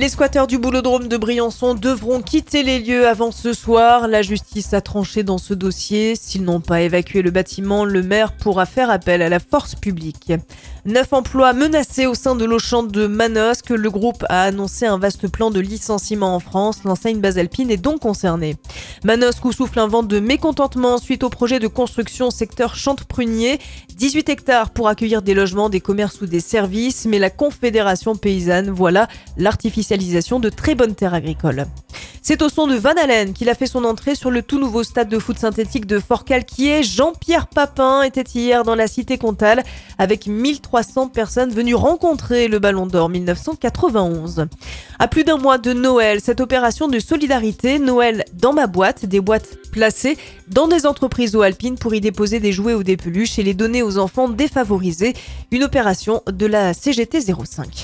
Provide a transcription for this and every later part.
Les squatteurs du Boulodrome de Briançon devront quitter les lieux avant ce soir. La justice a tranché dans ce dossier. S'ils n'ont pas évacué le bâtiment, le maire pourra faire appel à la force publique. 9 emplois menacés au sein de l'Auchan de Manosque. Le groupe a annoncé un vaste plan de licenciement en France. L'enseigne basalpine est donc concernée. Manosque où souffle un vent de mécontentement suite au projet de construction secteur Chanteprunier. 18 hectares pour accueillir des logements, des commerces ou des services. Mais la Confédération paysanne voit là l'artificialisation de très bonnes terres agricoles. C'est au son de Van Halen qu'il a fait son entrée sur le tout nouveau stade de foot synthétique de Forcalquier. Jean-Pierre Papin était hier dans la cité comtale avec 1300 personnes venues rencontrer le Ballon d'Or 1991. À plus d'un mois de Noël, cette opération de solidarité, Noël dans ma boîte, des boîtes placées dans des entreprises alpines pour y déposer des jouets ou des peluches et les donner aux enfants défavorisés. Une opération de la CGT 05.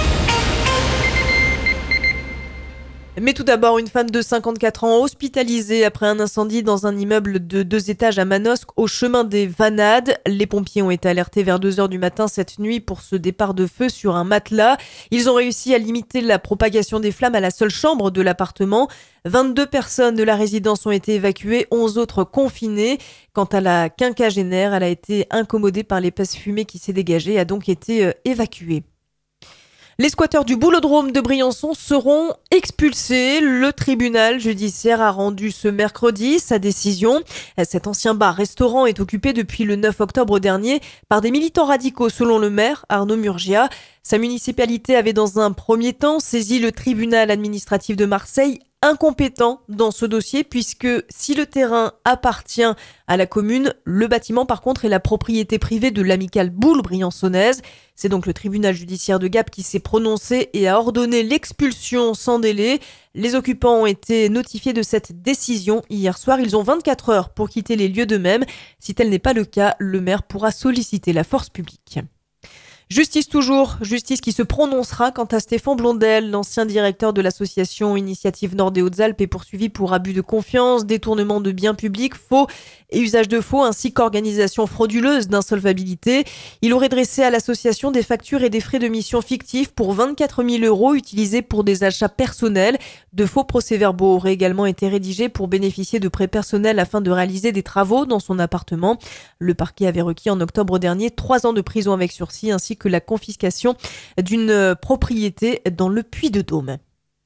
Mais tout d'abord, une femme de 54 ans hospitalisée après un incendie dans un immeuble de 2 étages à Manosque au chemin des Vanades. Les pompiers ont été alertés vers 2h du matin cette nuit pour ce départ de feu sur un matelas. Ils ont réussi à limiter la propagation des flammes à la seule chambre de l'appartement. 22 personnes de la résidence ont été évacuées, 11 autres confinées. Quant à la quinquagénaire, elle a été incommodée par l'épaisse fumée qui s'est dégagée et a donc été évacuée. Les squatteurs du Boulodrome de Briançon seront expulsés. Le tribunal judiciaire a rendu ce mercredi sa décision. Cet ancien bar-restaurant est occupé depuis le 9 octobre dernier par des militants radicaux, selon le maire Arnaud Murgia. Sa municipalité avait dans un premier temps saisi le tribunal administratif de Marseille, incompétent dans ce dossier puisque si le terrain appartient à la commune, le bâtiment par contre est la propriété privée de l'amicale Boule briançonnaise. C'est donc le tribunal judiciaire de Gap qui s'est prononcé et a ordonné l'expulsion sans délai. Les occupants ont été notifiés de cette décision hier soir. Ils ont 24 heures pour quitter les lieux d'eux-mêmes. Si tel n'est pas le cas, le maire pourra solliciter la force publique. Justice toujours, justice qui se prononcera quant à Stéphane Blondel, l'ancien directeur de l'association Initiative Nord des Hautes-Alpes est poursuivi pour abus de confiance, détournement de biens publics, faux et usage de faux, ainsi qu'organisation frauduleuse d'insolvabilité. Il aurait dressé à l'association des factures et des frais de mission fictifs pour 24 000 € utilisés pour des achats personnels. De faux procès-verbaux auraient également été rédigés pour bénéficier de prêts personnels afin de réaliser des travaux dans son appartement. Le parquet avait requis en octobre dernier 3 ans de prison avec sursis ainsi que la confiscation d'une propriété dans le Puy-de-Dôme.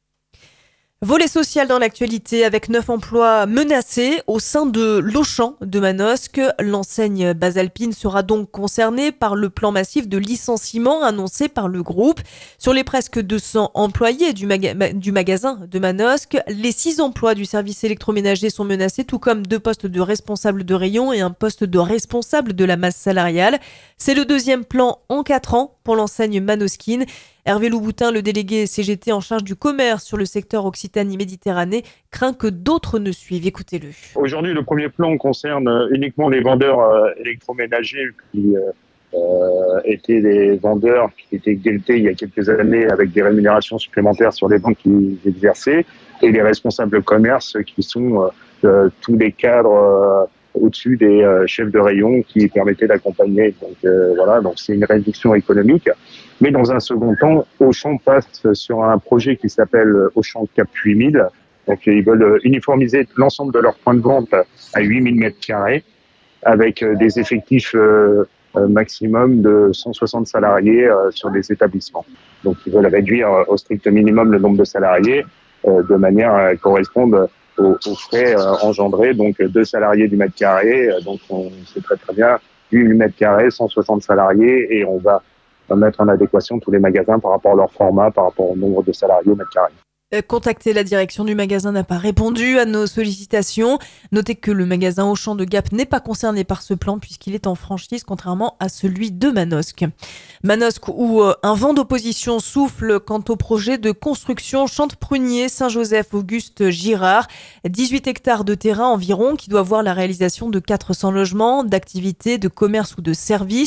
Volet social dans l'actualité avec 9 emplois menacés au sein de l'Auchan de Manosque. L'enseigne basalpine sera donc concernée par le plan massif de licenciement annoncé par le groupe. Sur les presque 200 employés du magasin de Manosque, les 6 emplois du service électroménager sont menacés, tout comme 2 postes de responsable de rayon et un poste de responsable de la masse salariale. C'est le 2e plan en 4 ans pour l'enseigne manosquine. Hervé Louboutin, le délégué CGT en charge du commerce sur le secteur Occitanie-Méditerranée, craint que d'autres ne suivent. Écoutez-le. Aujourd'hui, le premier plan concerne uniquement les vendeurs électroménagers qui étaient des vendeurs qui étaient guettés il y a quelques années avec des rémunérations supplémentaires sur les ventes qu'ils exerçaient, et les responsables de commerce qui sont tous les cadres au-dessus des chefs de rayon qui permettaient d'accompagner. Donc c'est une réduction économique. Mais dans un second temps, Auchan passe sur un projet qui s'appelle Auchan Cap 8000. Donc ils veulent uniformiser l'ensemble de leurs points de vente à 8000 m2 avec des effectifs maximum de 160 salariés sur des établissements. Donc ils veulent réduire au strict minimum le nombre de salariés de manière à correspondre aux frais engendrés. Donc 2 salariés du mètre carré, donc on sait très bien 8 m2, 160 salariés, et on va mettre en adéquation tous les magasins par rapport à leur format, par rapport au nombre de salariés au mètre carré. Contacter la direction du magasin n'a pas répondu à nos sollicitations. Notez que le magasin Auchan de Gap n'est pas concerné par ce plan puisqu'il est en franchise contrairement à celui de Manosque. Manosque où un vent d'opposition souffle quant au projet de construction Chanteprunier Saint-Joseph Auguste Girard. 18 hectares de terrain environ qui doit voir la réalisation de 400 logements, d'activités, de commerce ou de services.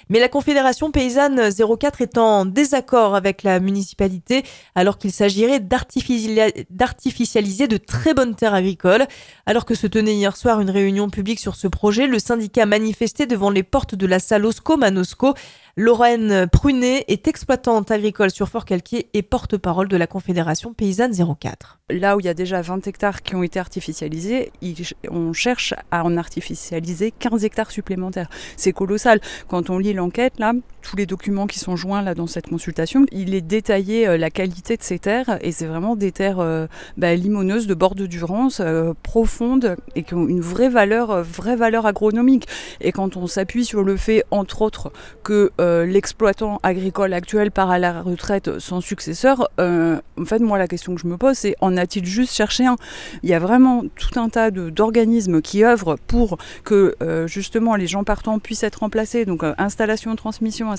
Mais la Confédération paysanne 04 est en désaccord avec la municipalité alors qu'il s'agirait d'artificialiser de très bonnes terres agricoles. Alors que se tenait hier soir une réunion publique sur ce projet, le syndicat manifestait devant les portes de la salle Osco-Manosco. Lorraine Prunet est exploitante agricole sur Forcalquier et porte-parole de la Confédération paysanne 04. Là où il y a déjà 20 hectares qui ont été artificialisés, on cherche à en artificialiser 15 hectares supplémentaires. C'est colossal. Quand on lit l'enquête, là, tous les documents qui sont joints là, dans cette consultation, il est détaillé la qualité de ces terres et c'est vraiment des terres limoneuses de bord de Durance, profondes et qui ont une vraie valeur agronomique. Et quand on s'appuie sur le fait, entre autres, que l'exploitant agricole actuel part à la retraite sans successeur, en fait, moi, la question que je me pose, c'est en a-t-il juste cherché un ? Il y a vraiment tout un tas d'organismes qui œuvrent pour que, justement, les gens partants puissent être remplacés. Donc, installation-transmission.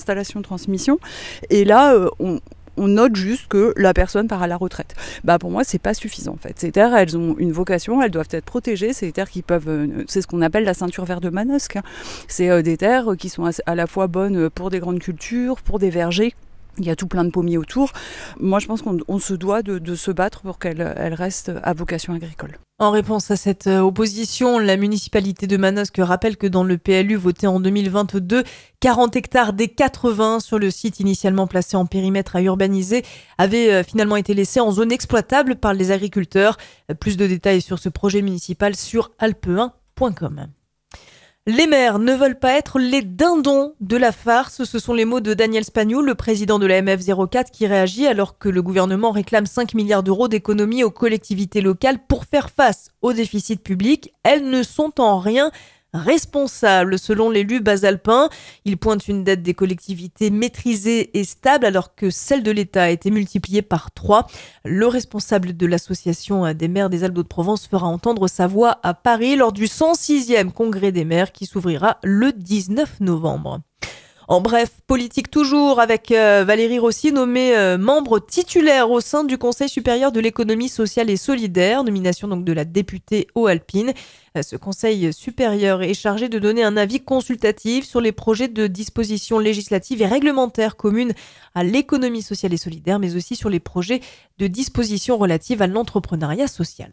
Et là, on note juste que la personne part à la retraite. Pour moi, c'est pas suffisant en fait. Ces terres, elles ont une vocation, elles doivent être protégées. C'est des terres qui peuvent, c'est ce qu'on appelle la ceinture verte de Manosque. C'est des terres qui sont à la fois bonnes pour des grandes cultures, pour des vergers. Il y a tout plein de pommiers autour. Moi, je pense qu'on se doit de se battre pour qu'elle reste à vocation agricole. En réponse à cette opposition, la municipalité de Manosque rappelle que dans le PLU voté en 2022, 40 hectares des 80 sur le site initialement placé en périmètre à urbaniser avaient finalement été laissés en zone exploitable par les agriculteurs. Plus de détails sur ce projet municipal sur alpe1.com. Les maires ne veulent pas être les dindons de la farce. Ce sont les mots de Daniel Spagnoul, le président de la MF04, qui réagit alors que le gouvernement réclame 5 milliards d'euros d'économies aux collectivités locales pour faire face au déficit public. Elles ne sont en rien responsables, selon l'élu basalpin. Il pointe une dette des collectivités maîtrisée et stable alors que celle de l'État a été multipliée par 3. Le responsable de l'association des maires des Alpes-de-Provence fera entendre sa voix à Paris lors du 106e congrès des maires qui s'ouvrira le 19 novembre. En bref, politique toujours avec Valérie Rossi, nommée membre titulaire au sein du Conseil supérieur de l'économie sociale et solidaire, nomination donc de la députée aux Alpines. Ce Conseil supérieur est chargé de donner un avis consultatif sur les projets de dispositions législatives et réglementaires communes à l'économie sociale et solidaire, mais aussi sur les projets de dispositions relatives à l'entrepreneuriat social.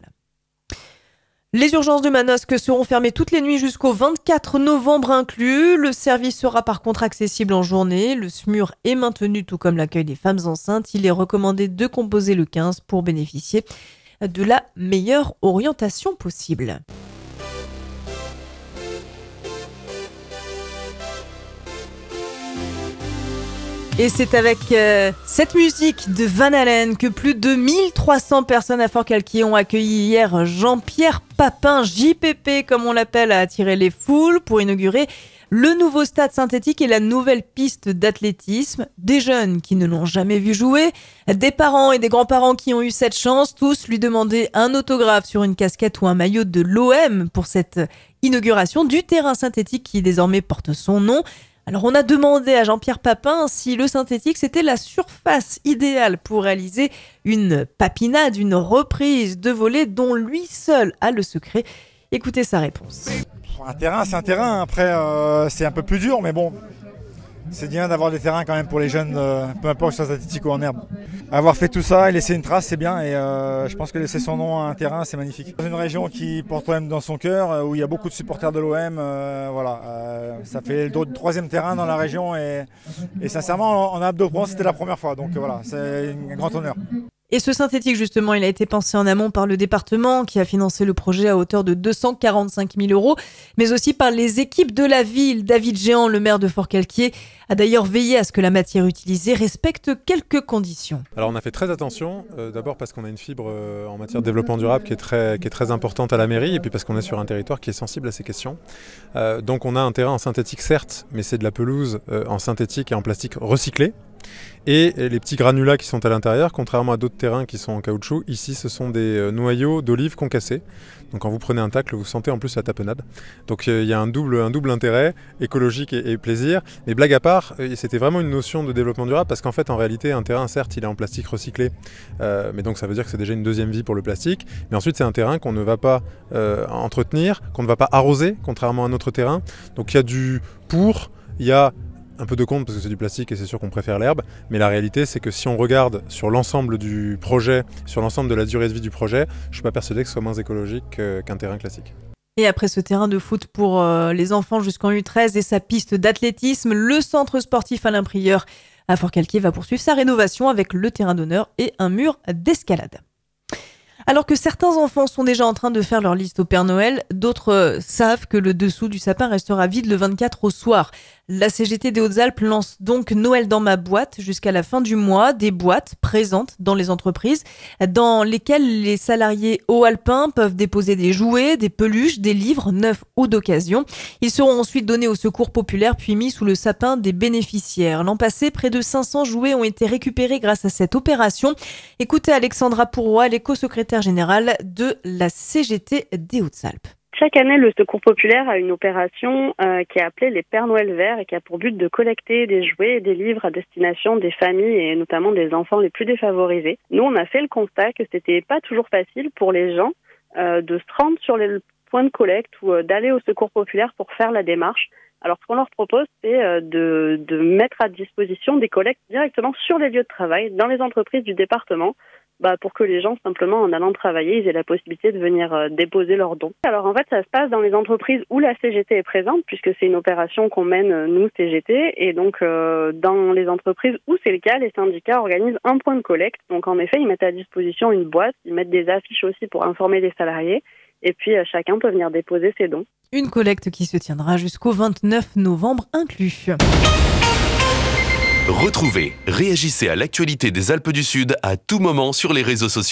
Les urgences de Manosque seront fermées toutes les nuits jusqu'au 24 novembre inclus. Le service sera par contre accessible en journée. Le SMUR est maintenu tout comme l'accueil des femmes enceintes. Il est recommandé de composer le 15 pour bénéficier de la meilleure orientation possible. Et c'est avec cette musique de Van Halen que plus de 1300 personnes à Forcalquier ont accueilli hier Jean-Pierre Papin, JPP comme on l'appelle, a attiré les foules pour inaugurer le nouveau stade synthétique et la nouvelle piste d'athlétisme. Des jeunes qui ne l'ont jamais vu jouer, des parents et des grands-parents qui ont eu cette chance, tous lui demander un autographe sur une casquette ou un maillot de l'OM pour cette inauguration du terrain synthétique qui désormais porte son nom. Alors on a demandé à Jean-Pierre Papin si le synthétique c'était la surface idéale pour réaliser une papinade, une reprise de volée dont lui seul a le secret. Écoutez sa réponse. Un terrain, c'est un terrain. Après, c'est un peu plus dur, mais bon, c'est bien d'avoir des terrains quand même pour les jeunes, peu importe si c'est synthétique ou en herbe. Avoir fait tout ça et laisser une trace, c'est bien. Et je pense que laisser son nom à un terrain, c'est magnifique. Dans une région qui porte l'OM dans son cœur, où il y a beaucoup de supporters de l'OM, ça fait le troisième terrain dans la région. Et sincèrement, en Alpes-de-Provence, c'était la première fois. Donc voilà, c'est un grand honneur. Et ce synthétique, justement, il a été pensé en amont par le département qui a financé le projet à hauteur de 245 000 euros, mais aussi par les équipes de la ville. David Géant, le maire de Forcalquier, a d'ailleurs veillé à ce que la matière utilisée respecte quelques conditions. Alors on a fait très attention, d'abord parce qu'on a une fibre en matière de développement durable qui est très importante à la mairie, et puis parce qu'on est sur un territoire qui est sensible à ces questions. Donc on a un terrain en synthétique certes, mais c'est de la pelouse en synthétique et en plastique recyclé. Et les petits granulats qui sont à l'intérieur, contrairement à d'autres terrains qui sont en caoutchouc, ici ce sont des noyaux d'olives concassés. Donc quand vous prenez un tacle, vous sentez en plus la tapenade. Donc il y a un double intérêt, écologique et plaisir. Mais blague à part, c'était vraiment une notion de développement durable parce qu'en fait en réalité un terrain certes il est en plastique recyclé, mais donc ça veut dire que c'est déjà une deuxième vie pour le plastique. Mais ensuite c'est un terrain qu'on ne va pas entretenir, qu'on ne va pas arroser, contrairement à un autre terrain. Donc il y a il y a un peu de compte parce que c'est du plastique et c'est sûr qu'on préfère l'herbe, mais la réalité c'est que si on regarde sur l'ensemble du projet, sur l'ensemble de la durée de vie du projet, je ne suis pas persuadé que ce soit moins écologique qu'un terrain classique. Et après ce terrain de foot pour les enfants jusqu'en U13 et sa piste d'athlétisme, le centre sportif Alain Prieur à Forcalquier va poursuivre sa rénovation avec le terrain d'honneur et un mur d'escalade. Alors que certains enfants sont déjà en train de faire leur liste au Père Noël, d'autres savent que le dessous du sapin restera vide le 24 au soir. La CGT des Hautes-Alpes lance donc Noël dans ma boîte jusqu'à la fin du mois, des boîtes présentes dans les entreprises dans lesquelles les salariés haut-alpins peuvent déposer des jouets, des peluches, des livres neufs ou d'occasion. Ils seront ensuite donnés au secours populaire puis mis sous le sapin des bénéficiaires. L'an passé, près de 500 jouets ont été récupérés grâce à cette opération. Écoutez Alexandra Pourroy, elle est co-secrétaire générale de la CGT des Hautes-Alpes. Chaque année, le Secours populaire a une opération qui est appelée les Pères Noël verts et qui a pour but de collecter des jouets et des livres à destination des familles et notamment des enfants les plus défavorisés. Nous, on a fait le constat que c'était pas toujours facile pour les gens de se rendre sur les points de collecte ou d'aller au Secours populaire pour faire la démarche. Alors, ce qu'on leur propose, c'est de mettre à disposition des collectes directement sur les lieux de travail, dans les entreprises du département, pour que les gens, simplement, en allant travailler, ils aient la possibilité de venir déposer leurs dons. Alors, en fait, ça se passe dans les entreprises où la CGT est présente, puisque c'est une opération qu'on mène, nous, CGT. Et donc, dans les entreprises où c'est le cas, les syndicats organisent un point de collecte. Donc, en effet, ils mettent à disposition une boîte, ils mettent des affiches aussi pour informer les salariés. Et puis, chacun peut venir déposer ses dons. Une collecte qui se tiendra jusqu'au 29 novembre inclus. Retrouvez, réagissez à l'actualité des Alpes du Sud à tout moment sur les réseaux sociaux.